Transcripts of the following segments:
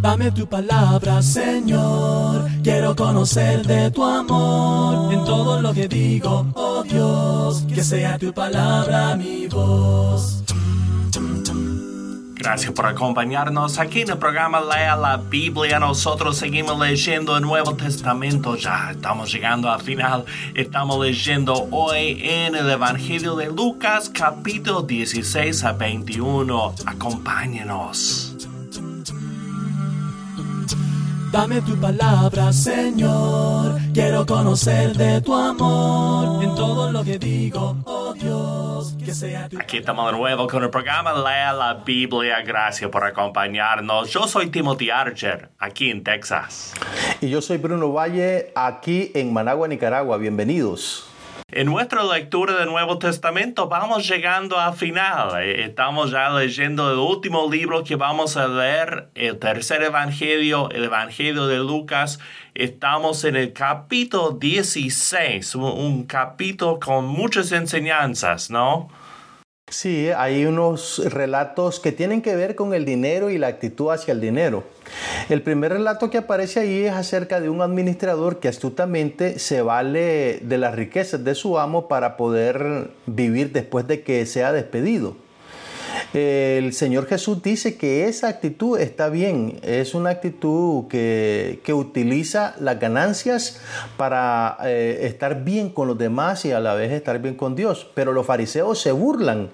Dame tu palabra, Señor, quiero conocer de tu amor. En todo lo que digo, oh Dios, que sea tu palabra mi voz. Gracias por acompañarnos aquí en el programa Lea la Biblia. Nosotros seguimos leyendo el Nuevo Testamento. Ya estamos llegando al final. Estamos leyendo hoy en el Evangelio de Lucas, capítulo 16 a 21. Acompáñenos. Dame tu palabra, Señor, quiero conocer de tu amor. En todo lo que digo, oh Dios, que sea tu... Aquí estamos de nuevo con el programa Lea la Biblia. Gracias por acompañarnos. Yo soy Timothy Archer, aquí en Texas. Y yo soy Bruno Valle, aquí en Managua, Nicaragua. Bienvenidos. En nuestra lectura del Nuevo Testamento vamos llegando al final. Estamos ya leyendo el último libro que vamos a leer, el tercer evangelio, el Evangelio de Lucas. Estamos en el capítulo 16, un capítulo con muchas enseñanzas, ¿no? Sí, hay unos relatos que tienen que ver con el dinero y la actitud hacia el dinero. El primer relato que aparece ahí es acerca de un administrador que astutamente se vale de las riquezas de su amo para poder vivir después de que sea despedido. El Señor Jesús dice que esa actitud está bien, es una actitud que utiliza las ganancias para estar bien con los demás y a la vez estar bien con Dios. Pero los fariseos se burlan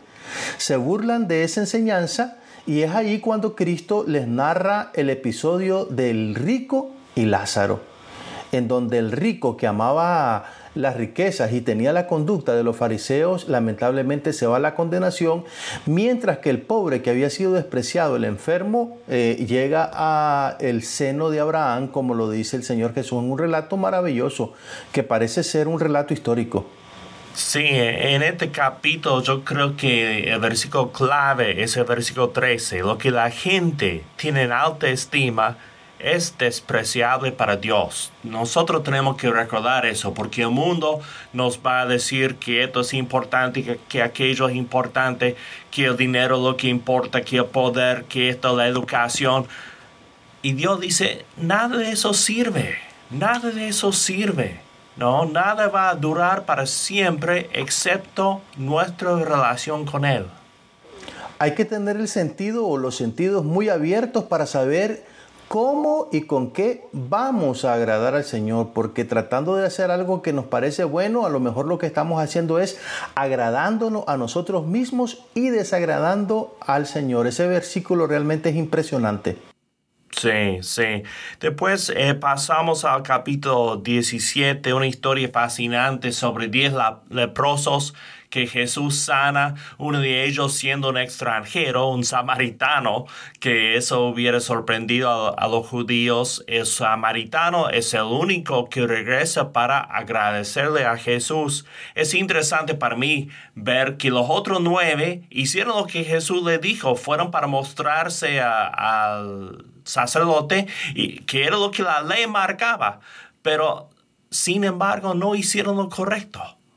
de esa enseñanza y es ahí cuando Cristo les narra el episodio del rico y Lázaro, en donde el rico que amaba las riquezas y tenía la conducta de los fariseos, lamentablemente se va a la condenación, mientras que el pobre que había sido despreciado, el enfermo, llega al seno de Abraham, como lo dice el Señor Jesús en un relato maravilloso, que parece ser un relato histórico. Sí, en este capítulo yo creo que el versículo clave es el versículo 13. Lo que la gente tiene en alta estima es despreciable para Dios. Nosotros tenemos que recordar eso porque el mundo nos va a decir que esto es importante, que aquello es importante, que el dinero es lo que importa, que el poder, que esto, la educación. Y Dios dice, nada de eso sirve, nada de eso sirve. No, nada va a durar para siempre excepto nuestra relación con Él. Hay que tener el sentido o los sentidos muy abiertos para saber cómo y con qué vamos a agradar al Señor, porque tratando de hacer algo que nos parece bueno, a lo mejor lo que estamos haciendo es agradándonos a nosotros mismos y desagradando al Señor. Ese versículo realmente es impresionante. Sí, sí. Después pasamos al capítulo 17, una historia fascinante sobre 10 leprosos que Jesús sana, uno de ellos siendo un extranjero, un samaritano, que eso hubiera sorprendido a los judíos. El samaritano es el único que regresa para agradecerle a Jesús. Es interesante para mí ver que los otros 9 hicieron lo que Jesús les dijo, fueron para mostrarse al sacerdote, y que era lo que la ley marcaba, pero sin embargo no hicieron lo correcto.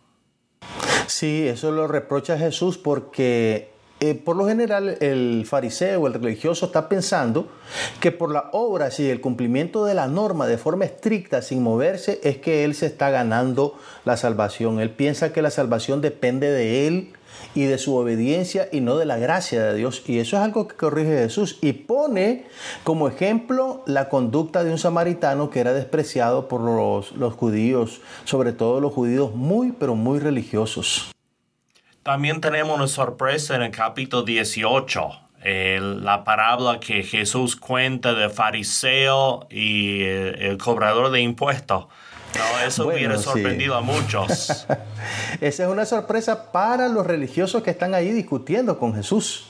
Sí, eso lo reprocha Jesús porque por lo general el fariseo, el religioso, está pensando que por las obras y el cumplimiento de la norma de forma estricta, sin moverse, es que él se está ganando la salvación. Él piensa que la salvación depende de él y de su obediencia y no de la gracia de Dios. Y eso es algo que corrige Jesús y pone como ejemplo la conducta de un samaritano que era despreciado por los judíos, sobre todo los judíos muy, pero muy religiosos. También tenemos una sorpresa en el capítulo 18. La parábola que Jesús cuenta del fariseo y el cobrador de impuestos. No, eso hubiera sorprendido a muchos. Esa es una sorpresa para los religiosos que están ahí discutiendo con Jesús.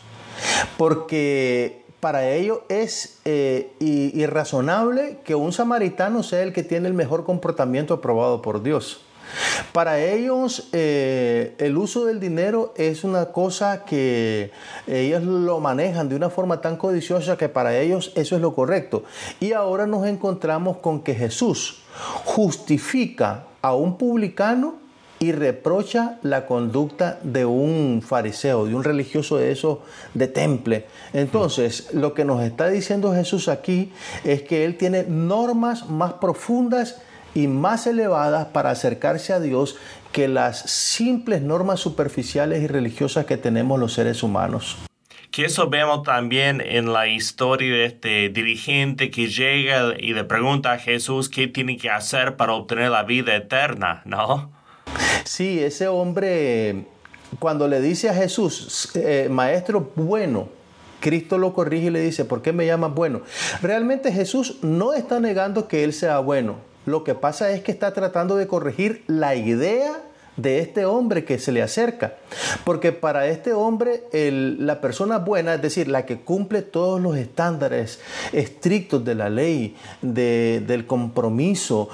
Porque para ellos es irrazonable que un samaritano sea el que tiene el mejor comportamiento aprobado por Dios. Para ellos el uso del dinero es una cosa que ellos lo manejan de una forma tan codiciosa que para ellos eso es lo correcto. Y ahora nos encontramos con que Jesús justifica a un publicano y reprocha la conducta de un fariseo, de un religioso de esos de temple. Entonces, lo que nos está diciendo Jesús aquí es que Él tiene normas más profundas y más elevadas para acercarse a Dios que las simples normas superficiales y religiosas que tenemos los seres humanos. Que eso vemos también en la historia de este dirigente que llega y le pregunta a Jesús qué tiene que hacer para obtener la vida eterna, ¿no? Sí, ese hombre, cuando le dice a Jesús, maestro bueno, Cristo lo corrige y le dice, ¿por qué me llamas bueno? Realmente Jesús no está negando que Él sea bueno. Lo que pasa es que está tratando de corregir la idea de este hombre que se le acerca. Porque para este hombre, la persona buena, es decir, la que cumple todos los estándares estrictos de la ley, del compromiso,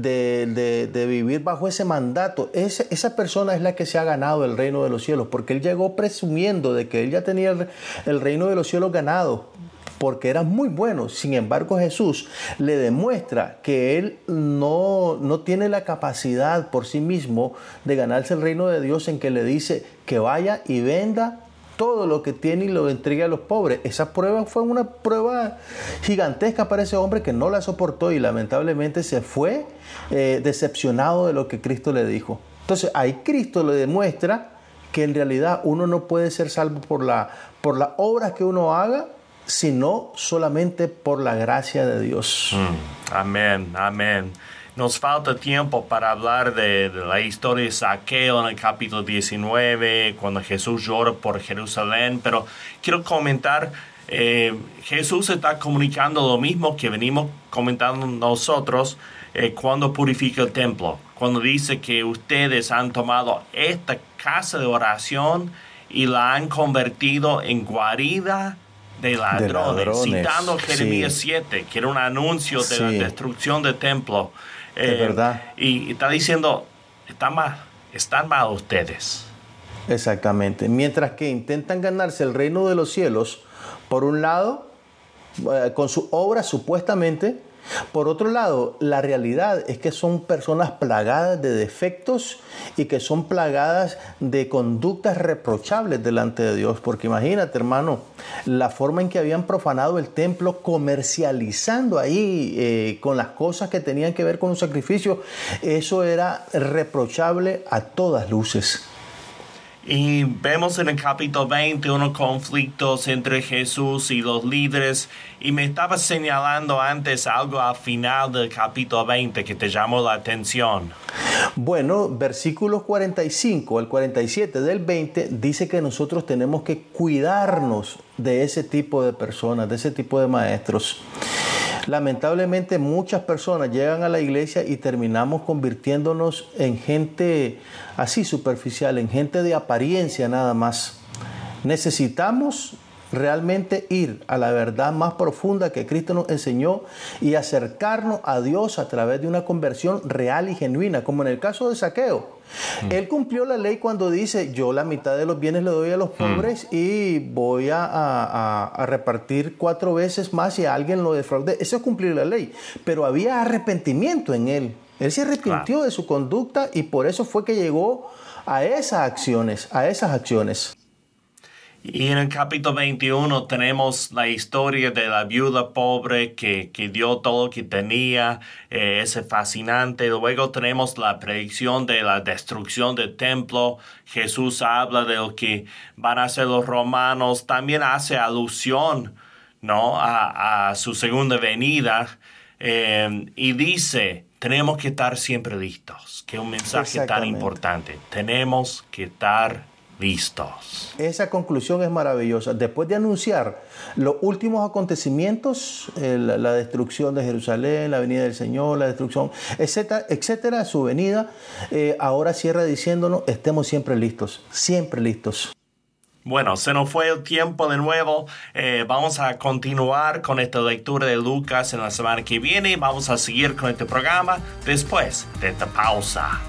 de vivir bajo ese mandato, esa persona es la que se ha ganado el reino de los cielos, porque él llegó presumiendo de que él ya tenía el reino de los cielos ganado, porque era muy bueno. Sin embargo, Jesús le demuestra que él no tiene la capacidad por sí mismo de ganarse el reino de Dios, en que le dice que vaya y venda todo lo que tiene y lo entregue a los pobres. Esa prueba fue una prueba gigantesca para ese hombre que no la soportó y lamentablemente se fue decepcionado de lo que Cristo le dijo. Entonces ahí Cristo le demuestra que en realidad uno no puede ser salvo por las obras que uno haga, sino solamente por la gracia de Dios. Amén, amén. Nos falta tiempo para hablar de la historia de Zaqueo en el capítulo 19, cuando Jesús llora por Jerusalén, pero quiero comentar, Jesús está comunicando lo mismo que venimos comentando nosotros cuando purifica el templo, cuando dice que ustedes han tomado esta casa de oración y la han convertido en guarida de ladrones, citando Jeremías 7, que era un anuncio de la destrucción del templo. Es verdad. Y está diciendo, están mal ustedes. Exactamente. Mientras que intentan ganarse el reino de los cielos, por un lado, con su obra supuestamente. Por otro lado, la realidad es que son personas plagadas de defectos y que son plagadas de conductas reprochables delante de Dios. Porque imagínate, hermano, la forma en que habían profanado el templo, comercializando ahí con las cosas que tenían que ver con un sacrificio, eso era reprochable a todas luces. Y vemos en el capítulo 20 unos conflictos entre Jesús y los líderes. Y me estaba señalando antes algo al final del capítulo 20 que te llamó la atención. Bueno, versículos 45 al 47 del 20 dice que nosotros tenemos que cuidarnos de ese tipo de personas, de ese tipo de maestros. Lamentablemente muchas personas llegan a la iglesia y terminamos convirtiéndonos en gente así superficial, en gente de apariencia nada más. Necesitamos realmente ir a la verdad más profunda que Cristo nos enseñó y acercarnos a Dios a través de una conversión real y genuina, como en el caso de Zaqueo. Él cumplió la ley cuando dice, yo la mitad de los bienes le doy a los pobres y voy a repartir 4 veces más si a alguien lo defraude. Eso es cumplir la ley. Pero había arrepentimiento en él. Él se arrepintió de su conducta y por eso fue que llegó a esas acciones. Y en el capítulo 21 tenemos la historia de la viuda pobre que dio todo lo que tenía, ese fascinante. Luego tenemos la predicción de la destrucción del templo. Jesús habla de lo que van a hacer los romanos. También hace alusión, ¿no?, a su segunda venida. Y dice, tenemos que estar siempre listos. Que es un mensaje tan importante. Tenemos que estar listos. Esa conclusión es maravillosa. Después de anunciar los últimos acontecimientos, la destrucción de Jerusalén, la venida del Señor, la destrucción, etcétera, etcétera, su venida, ahora cierra diciéndonos, estemos siempre listos, siempre listos. Bueno, se nos fue el tiempo de nuevo. Vamos a continuar con esta lectura de Lucas en la semana que viene. Vamos a seguir con este programa después de esta pausa.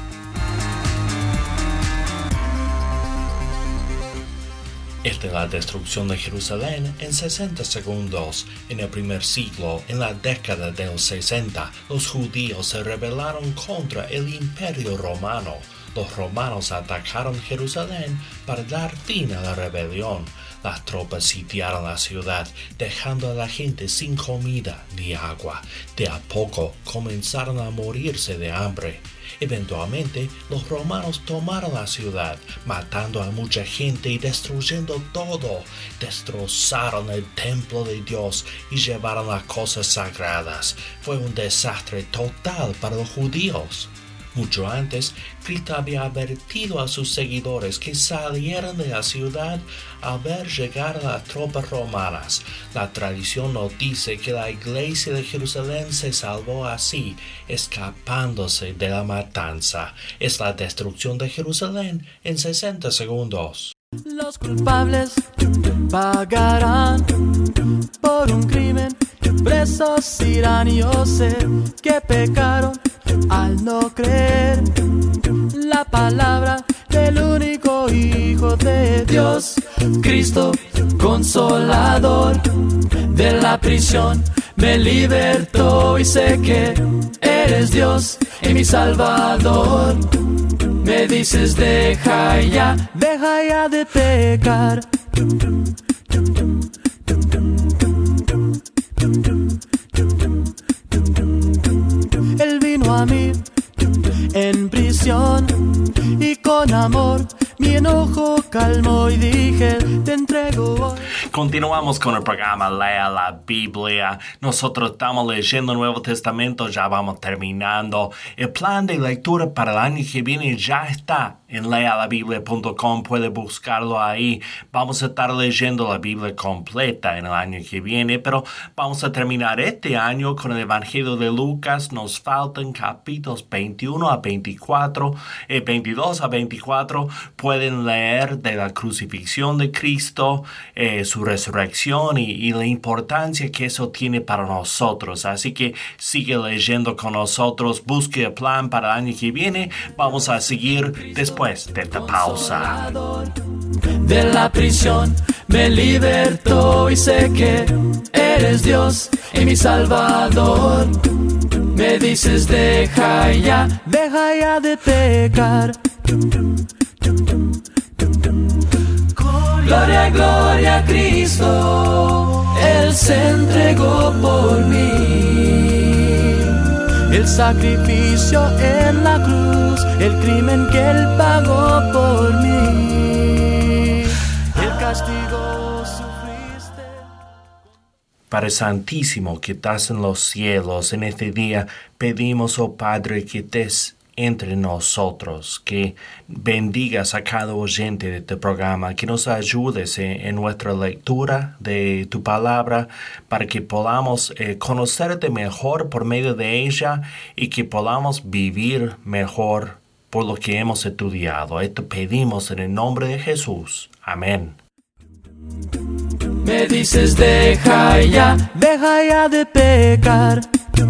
Esta es la destrucción de Jerusalén en 60 segundos. En el primer siglo, en la década de los 60, los judíos se rebelaron contra el Imperio Romano. los romanos atacaron Jerusalén para dar fin a la rebelión. Las tropas sitiaron la ciudad, dejando a la gente sin comida ni agua. De a poco comenzaron a morirse de hambre. Eventualmente, los romanos tomaron la ciudad, matando a mucha gente y destruyendo todo. Destrozaron el templo de Dios y llevaron las cosas sagradas. Fue un desastre total para los judíos. Mucho antes, Cristo había advertido a sus seguidores que salieran de la ciudad al ver llegar a las tropas romanas. La tradición nos dice que la iglesia de Jerusalén se salvó así, escapándose de la matanza. Es la destrucción de Jerusalén en 60 segundos. Los culpables pagarán por un crimen, presos irán y yo sé que pecaron al no creer la palabra del único Hijo de Dios, Cristo, Consolador. De la prisión me libertó y sé que eres Dios y mi Salvador. Me dices deja ya de pecar. Él vino a mí en prisión y con amor mi enojo calmó y dije te entrego hoy. Continuamos con el programa Lea la Biblia. Nosotros estamos leyendo el Nuevo Testamento, ya vamos terminando. El plan de lectura para el año que viene ya está en lealabiblia.com, puede buscarlo ahí. Vamos a estar leyendo la Biblia completa en el año que viene, pero vamos a terminar este año con el Evangelio de Lucas. Nos faltan capítulos 21 a 24, 22 a 24. Pueden leer de la crucifixión de Cristo, su resurrección y la importancia que eso tiene para nosotros. Así que sigue leyendo con nosotros, busque el plan para el año que viene. Vamos a seguir después de esta pausa. De la prisión me libertó y sé que eres Dios y mi Salvador. Me dices deja ya de pecar. Gloria, gloria a Cristo, Él se entregó por mí. El sacrificio en la cruz, el crimen que Él pagó por mí. El castigo sufriste. Padre Santísimo que estás en los cielos, en este día pedimos, oh Padre, que estés entre nosotros, que bendigas a cada oyente de este programa, que nos ayudes en nuestra lectura de tu palabra para que podamos conocerte mejor por medio de ella y que podamos vivir mejor por lo que hemos estudiado. Esto pedimos en el nombre de Jesús. Amén. Me dices deja ya de pecar.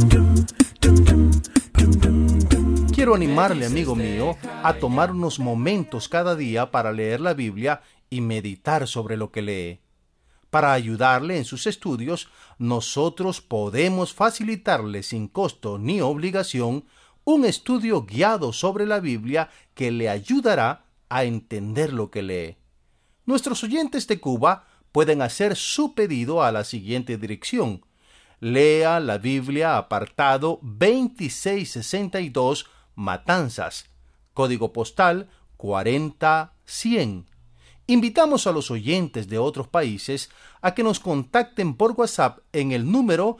Quiero animarle, amigo mío, a tomar unos momentos cada día para leer la Biblia y meditar sobre lo que lee. Para ayudarle en sus estudios, nosotros podemos facilitarle sin costo ni obligación un estudio guiado sobre la Biblia que le ayudará a entender lo que lee. Nuestros oyentes de Cuba pueden hacer su pedido a la siguiente dirección: Lea la Biblia, apartado 2662, Matanzas, código postal 40100. Invitamos a los oyentes de otros países a que nos contacten por WhatsApp en el número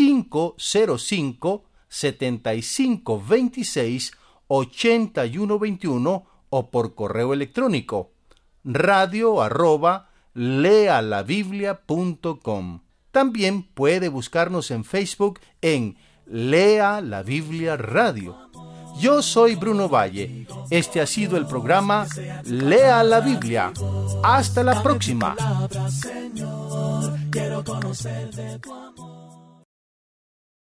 505-7526-8121 o por correo electrónico radio@lealabiblia.com. También puede buscarnos en Facebook en Lea la Biblia Radio. Yo soy Bruno Valle. Este ha sido el programa Lea la Biblia. Hasta la próxima. Señor, quiero conocer de tu amor.